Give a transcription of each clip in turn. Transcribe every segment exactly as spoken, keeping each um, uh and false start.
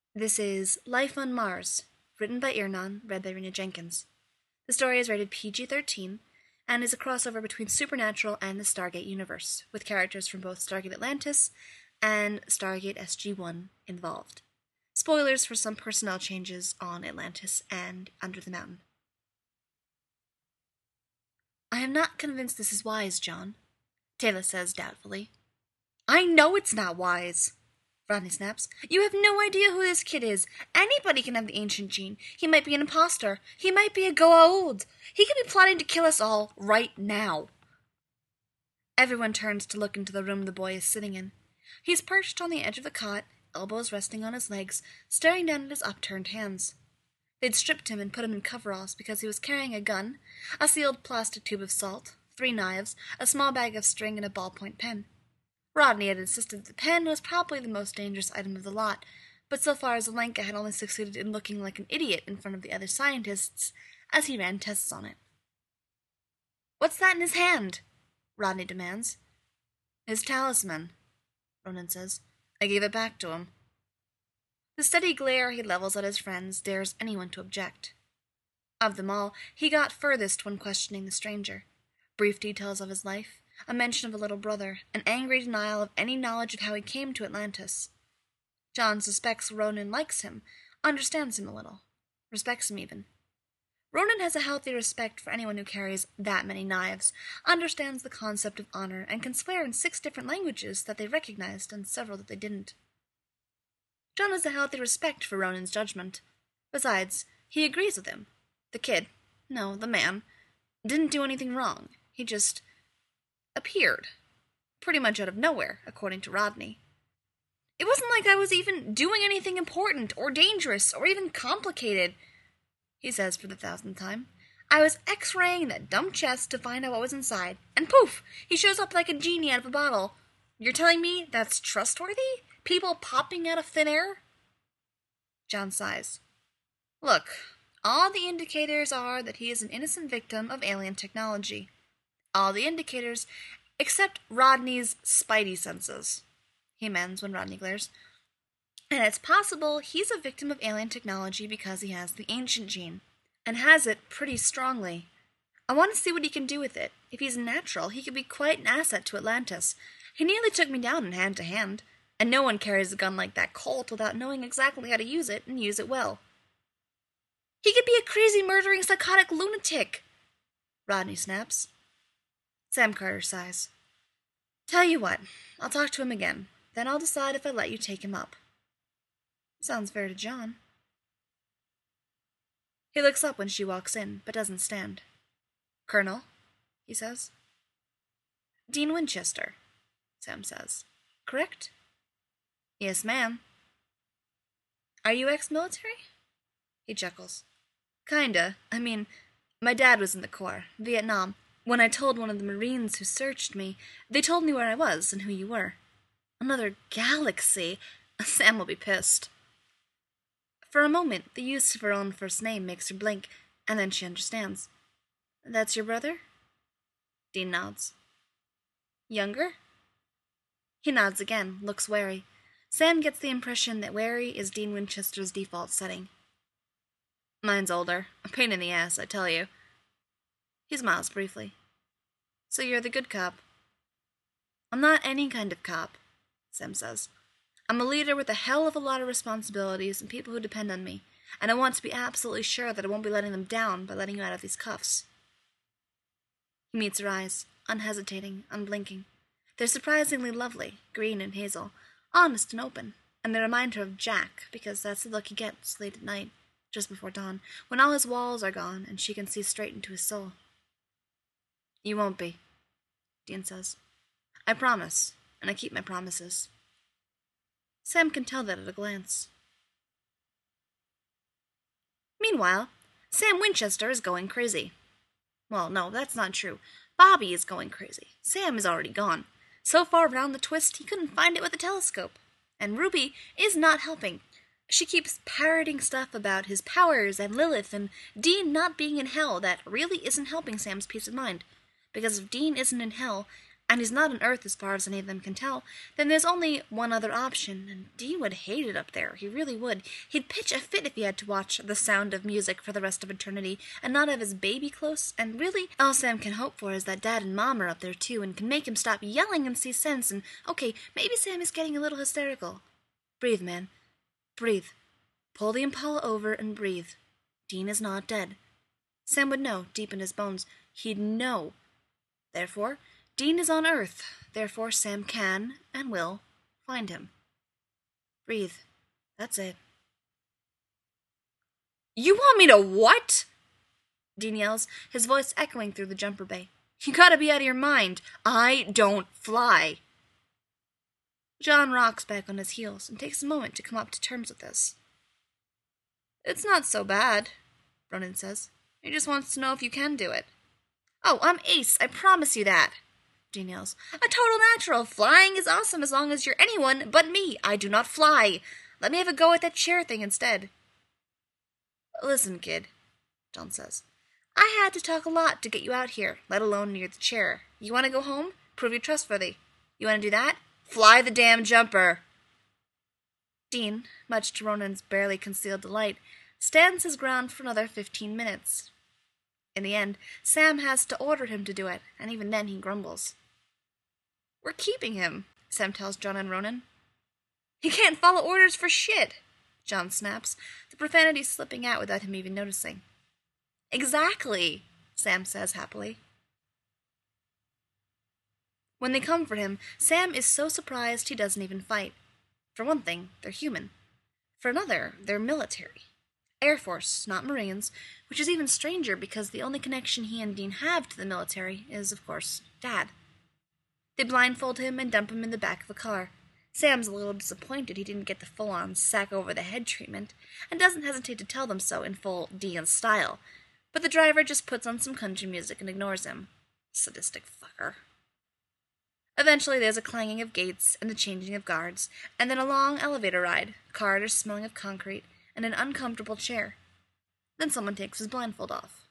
This is Life on Mars, written by Irnan, read by Rena Jenkins. The story is rated P G thirteen and is a crossover between Supernatural and the Stargate universe, with characters from both Stargate Atlantis and Stargate S G one involved. Spoilers for some personnel changes on Atlantis and Under the Mountain. I am not convinced this is wise, John, Taylor says doubtfully. I know it's not wise, Rodney snaps. You have no idea who this kid is. Anybody can have the ancient gene. He might be an imposter. He might be a Goa'uld. He could be plotting to kill us all right now. Everyone turns to look into the room the boy is sitting in. He's perched on the edge of the cot, elbows resting on his legs, staring down at his upturned hands. They'd stripped him and put him in coveralls because he was carrying a gun, a sealed plastic tube of salt, three knives, a small bag of string, and a ballpoint pen. Rodney had insisted that the pen was probably the most dangerous item of the lot, but so far Zelenka had only succeeded in looking like an idiot in front of the other scientists as he ran tests on it. What's that in his hand? Rodney demands. His talisman, Ronan says. I gave it back to him. The steady glare he levels at his friends dares anyone to object. Of them all, he got furthest when questioning the stranger. Brief details of his life, a mention of a little brother, an angry denial of any knowledge of how he came to Atlantis. John suspects Ronan likes him, understands him a little, respects him even. Ronan has a healthy respect for anyone who carries that many knives, understands the concept of honor, and can swear in six different languages that they recognized and several that they didn't. John has a healthy respect for Ronan's judgment. Besides, he agrees with him. The kid, no, the man, didn't do anything wrong. He just appeared, pretty much out of nowhere, according to Rodney. It wasn't like I was even doing anything important, or dangerous, or even complicated, he says for the thousandth time. I was x-raying that dumb chest to find out what was inside, and poof, he shows up like a genie out of a bottle. You're telling me that's trustworthy? People popping out of thin air? John sighs. Look, all the indicators are that he is an innocent victim of alien technology. All the indicators, except Rodney's spidey senses. He amends when Rodney glares. And it's possible he's a victim of alien technology because he has the ancient gene, and has it pretty strongly. I want to see what he can do with it. If he's natural, he could be quite an asset to Atlantis. He nearly took me down in hand-to-hand, and no one carries a gun like that Colt without knowing exactly how to use it and use it well. He could be a crazy, murdering, psychotic lunatic, Rodney snaps. Sam Carter sighs. Tell you what, I'll talk to him again. Then I'll decide if I let you take him up. Sounds fair to John. He looks up when she walks in, but doesn't stand. Colonel, he says. Dean Winchester, Sam says. Correct? Yes, ma'am. Are you ex-military? He chuckles. Kinda. I mean, my dad was in the Corps, Vietnam. When I told one of the Marines who searched me, they told me where I was and who you were. Another galaxy. Sam will be pissed. For a moment, the use of her own first name makes her blink, and then she understands. That's your brother? Dean nods. Younger? He nods again, looks wary. Sam gets the impression that wary is Dean Winchester's default setting. Mine's older. A pain in the ass, I tell you. He smiles briefly. So you're the good cop. I'm not any kind of cop, Sam says. I'm a leader with a hell of a lot of responsibilities and people who depend on me, and I want to be absolutely sure that I won't be letting them down by letting you out of these cuffs. He meets her eyes, unhesitating, unblinking. They're surprisingly lovely, green and hazel, honest and open, and they remind her of Jack, because that's the look he gets late at night, just before dawn, when all his walls are gone and she can see straight into his soul. You won't be, Dean says. I promise, and I keep my promises. Sam can tell that at a glance. Meanwhile, Sam Winchester is going crazy. Well, no, that's not true. Bobby is going crazy. Sam is already gone. So far around the twist, he couldn't find it with a telescope. And Ruby is not helping. She keeps parroting stuff about his powers and Lilith and Dean not being in hell that really isn't helping Sam's peace of mind. Because if Dean isn't in hell, and he's not on Earth as far as any of them can tell, then there's only one other option, and Dean would hate it up there. He really would. He'd pitch a fit if he had to watch The Sound of Music for the rest of eternity and not have his baby close, and really, all Sam can hope for is that Dad and Mom are up there too and can make him stop yelling and see sense, and okay, maybe Sam is getting a little hysterical. Breathe, man. Breathe. Pull the Impala over and breathe. Dean is not dead. Sam would know, deep in his bones. He'd know. Therefore, Dean is on Earth. Therefore, Sam can and will find him. Breathe. That's it. You want me to what? Dean yells, his voice echoing through the jumper bay. You gotta be out of your mind. I don't fly. John rocks back on his heels and takes a moment to come up to terms with this. It's not so bad, Ronan says. He just wants to know if you can do it. Oh, I'm ace, I promise you that, Dean yells. A total natural. Flying is awesome as long as you're anyone but me. I do not fly. Let me have a go at that chair thing instead. Listen, kid, John says. I had to talk a lot to get you out here, let alone near the chair. You want to go home? Prove you're trustworthy. You want to do that? Fly the damn jumper. Dean, much to Ronan's barely concealed delight, stands his ground for another fifteen minutes. In the end, Sam has to order him to do it, and even then he grumbles. We're keeping him, Sam tells John and Ronan. He can't follow orders for shit, John snaps, the profanity slipping out without him even noticing. Exactly, Sam says happily. When they come for him, Sam is so surprised he doesn't even fight. For one thing, they're human. For another, they're military. Air Force, not Marines, which is even stranger because the only connection he and Dean have to the military is, of course, Dad. They blindfold him and dump him in the back of a car. Sam's a little disappointed he didn't get the full-on sack-over-the-head treatment, and doesn't hesitate to tell them so in full Dean style, but the driver just puts on some country music and ignores him. Sadistic fucker. Eventually there's a clanging of gates and the changing of guards, and then a long elevator ride, corridors smelling of concrete, and an uncomfortable chair. Then someone takes his blindfold off.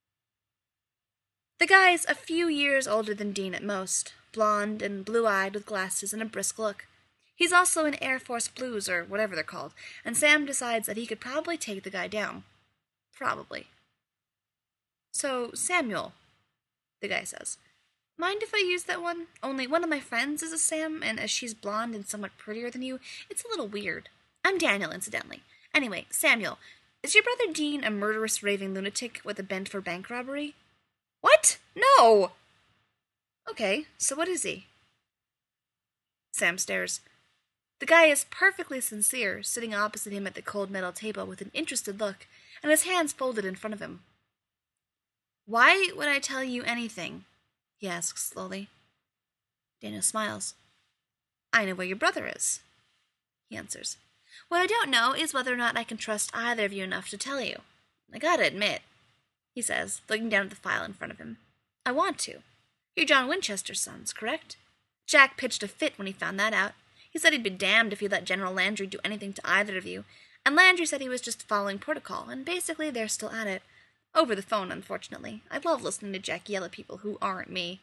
The guy's a few years older than Dean at most, blonde and blue-eyed with glasses and a brisk look. He's also in Air Force Blues, or whatever they're called, and Sam decides that he could probably take the guy down. Probably. So, Samuel, the guy says, mind if I use that one? Only one of my friends is a Sam, and as she's blonde and somewhat prettier than you, it's a little weird. I'm Daniel, incidentally. Anyway, Samuel, is your brother Dean a murderous raving lunatic with a bent for bank robbery? What? No! Okay, so what is he? Sam stares. The guy is perfectly sincere, sitting opposite him at the cold metal table with an interested look, and his hands folded in front of him. Why would I tell you anything? He asks slowly. Daniel smiles. I know where your brother is, he answers. What I don't know is whether or not I can trust either of you enough to tell you. I gotta admit, he says, looking down at the file in front of him. I want to. You're John Winchester's sons, correct? Jack pitched a fit when he found that out. He said he'd be damned if he let General Landry do anything to either of you, and Landry said he was just following protocol, and basically they're still at it. Over the phone, unfortunately. I love listening to Jack yell at people who aren't me.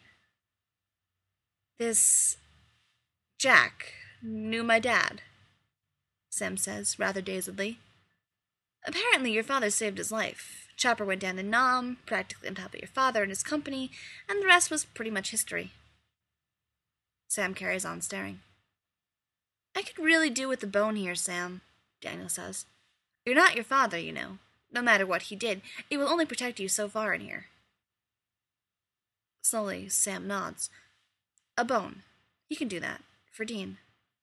This Jack knew my dad, Sam says, rather dazedly. Apparently your father saved his life. Chopper went down in Nam, practically on top of your father and his company, and the rest was pretty much history. Sam carries on staring. I could really do with the bone here, Sam, Daniel says. You're not your father, you know. No matter what he did, it will only protect you so far in here. Slowly, Sam nods. A bone. He can do that. For Dean.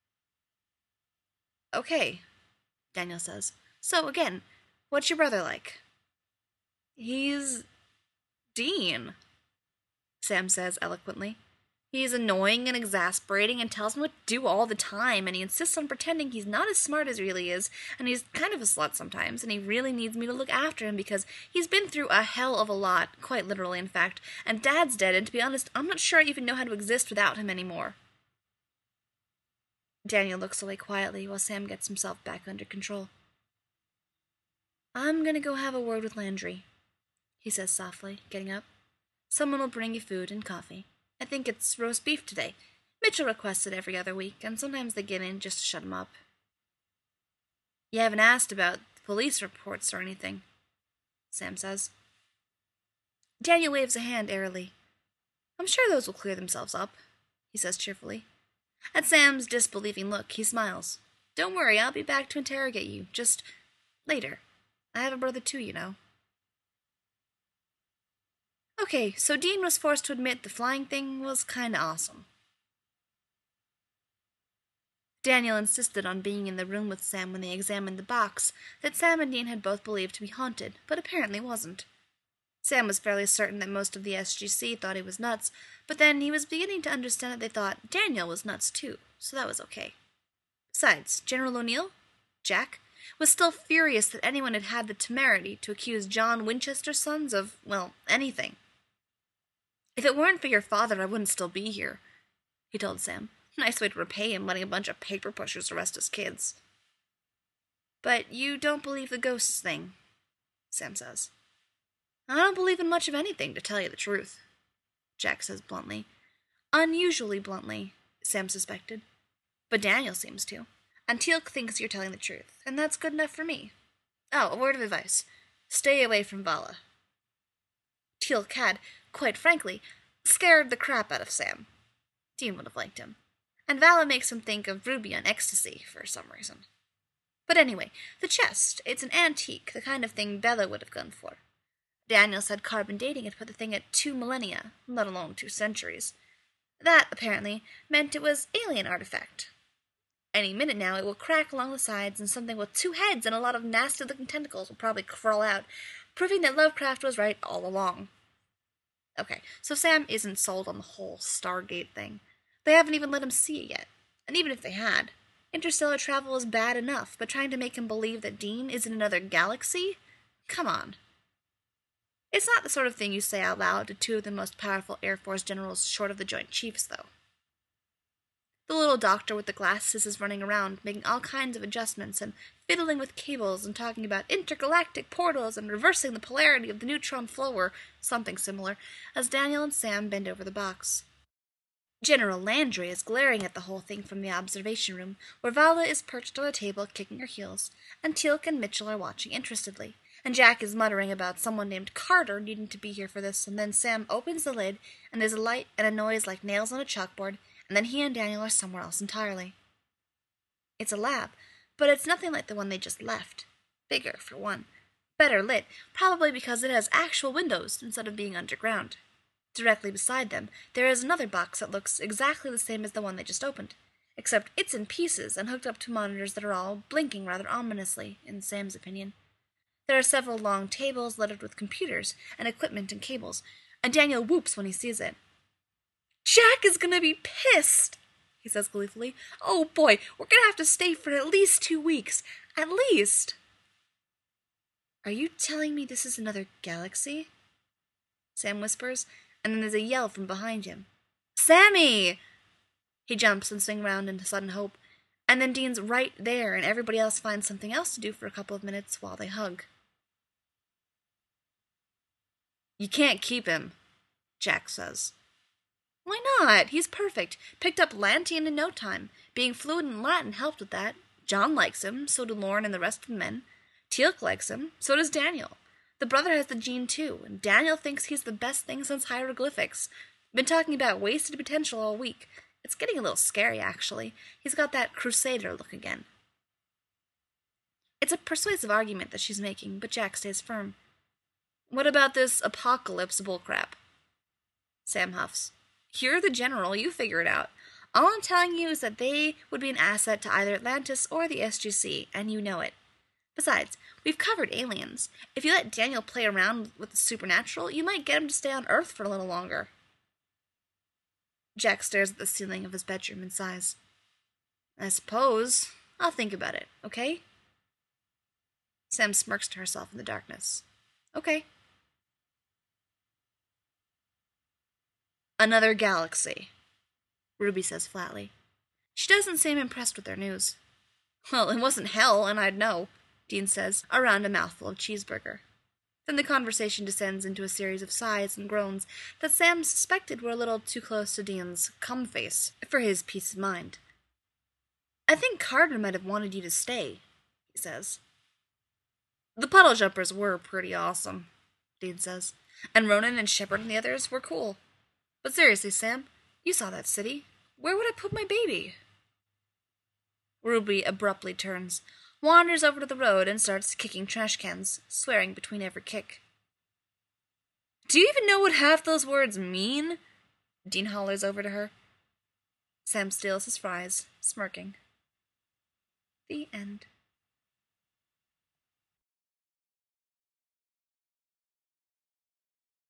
Okay, Daniel says. So, again, what's your brother like? He's Dean, Sam says eloquently. He's annoying and exasperating and tells me what to do all the time, and he insists on pretending he's not as smart as he really is, and he's kind of a slut sometimes, and he really needs me to look after him because he's been through a hell of a lot, quite literally, in fact, and Dad's dead, and to be honest, I'm not sure I even know how to exist without him anymore. Daniel looks away quietly while Sam gets himself back under control. I'm gonna go have a word with Landry, he says softly, getting up. Someone will bring you food and coffee. I think it's roast beef today. Mitchell requests it every other week, and sometimes they get in just to shut him up. You haven't asked about police reports or anything, Sam says. Daniel waves a hand airily. I'm sure those will clear themselves up, he says cheerfully. At Sam's disbelieving look, he smiles. Don't worry, I'll be back to interrogate you, just later. I have a brother too, you know. Okay, so Dean was forced to admit the flying thing was kinda awesome. Daniel insisted on being in the room with Sam when they examined the box that Sam and Dean had both believed to be haunted, but apparently wasn't. Sam was fairly certain that most of the S G C thought he was nuts, but then he was beginning to understand that they thought Daniel was nuts too, so that was okay. Besides, General O'Neill, Jack, was still furious that anyone had had the temerity to accuse John Winchester's sons of, well, anything. If it weren't for your father, I wouldn't still be here, he told Sam. Nice way to repay him, letting a bunch of paper pushers arrest his kids. But you don't believe the ghosts thing, Sam says. I don't believe in much of anything, to tell you the truth, Jack says bluntly. Unusually bluntly, Sam suspected. But Daniel seems to. And Teal'c thinks you're telling the truth, and that's good enough for me. Oh, a word of advice. Stay away from Vala. Teal'c had, quite frankly, scared the crap out of Sam. Dean would have liked him. And Vala makes him think of Ruby on ecstasy for some reason. But anyway, the chest, it's an antique, the kind of thing Bella would have gone for. Daniel said carbon dating had put the thing at two millennia, let alone two centuries. That, apparently, meant it was alien artifact. Any minute now it will crack along the sides and something with two heads and a lot of nasty-looking tentacles will probably crawl out, proving that Lovecraft was right all along. Okay, so Sam isn't sold on the whole Stargate thing. They haven't even let him see it yet. And even if they had, interstellar travel is bad enough, but trying to make him believe that Dean is in another galaxy? Come on. It's not the sort of thing you say out loud to two of the most powerful Air Force generals short of the Joint Chiefs, though. The little doctor with the glasses is running around, making all kinds of adjustments and fiddling with cables and talking about intergalactic portals and reversing the polarity of the neutron flow or something similar, as Daniel and Sam bend over the box. General Landry is glaring at the whole thing from the observation room, where Vala is perched on a table kicking her heels, and Teal'c and Mitchell are watching interestedly, and Jack is muttering about someone named Carter needing to be here for this, and then Sam opens the lid, and there's a light and a noise like nails on a chalkboard, and then he and Daniel are somewhere else entirely. It's a lab, but it's nothing like the one they just left. Bigger, for one. Better lit, probably because it has actual windows instead of being underground. Directly beside them, there is another box that looks exactly the same as the one they just opened, except it's in pieces and hooked up to monitors that are all blinking rather ominously, in Sam's opinion. There are several long tables littered with computers and equipment and cables, and Daniel whoops when he sees it. Jack is gonna be pissed, he says gleefully. Oh boy, we're gonna have to stay for at least two weeks. At least. Are you telling me this is another galaxy? Sam whispers, and then there's a yell from behind him. Sammy! He jumps and swings round into sudden hope, and then Dean's right there, and everybody else finds something else to do for a couple of minutes while they hug. You can't keep him, Jack says. Why not? He's perfect. Picked up Lantian in no time. Being fluent in Latin helped with that. John likes him, so do Lauren and the rest of the men. Teal'c likes him, so does Daniel. The brother has the gene too, and Daniel thinks he's the best thing since hieroglyphics. Been talking about wasted potential all week. It's getting a little scary, actually. He's got that crusader look again. It's a persuasive argument that she's making, but Jack stays firm. What about this apocalypse bullcrap? Sam huffs. You're the general, you figure it out. All I'm telling you is that they would be an asset to either Atlantis or the S G C, and you know it. Besides, we've covered aliens. If you let Daniel play around with the supernatural, you might get him to stay on Earth for a little longer. Jack stares at the ceiling of his bedroom and sighs. I suppose. I'll think about it, okay? Sam smirks to herself in the darkness. Okay. Another galaxy, Ruby says flatly. She doesn't seem impressed with their news. Well, it wasn't hell, and I'd know, Dean says, around a mouthful of cheeseburger. Then the conversation descends into a series of sighs and groans that Sam suspected were a little too close to Dean's cum face for his peace of mind. "I think Carter might have wanted you to stay," he says. "The puddle jumpers were pretty awesome," Dean says, "and Ronan and Shepard and the others were cool. But seriously, Sam, you saw that city. Where would I put my baby?" Ruby abruptly turns, wanders over to the road, and starts kicking trash cans, swearing between every kick. "Do you even know what half those words mean?" Dean hollers over to her. Sam steals his fries, smirking. The end.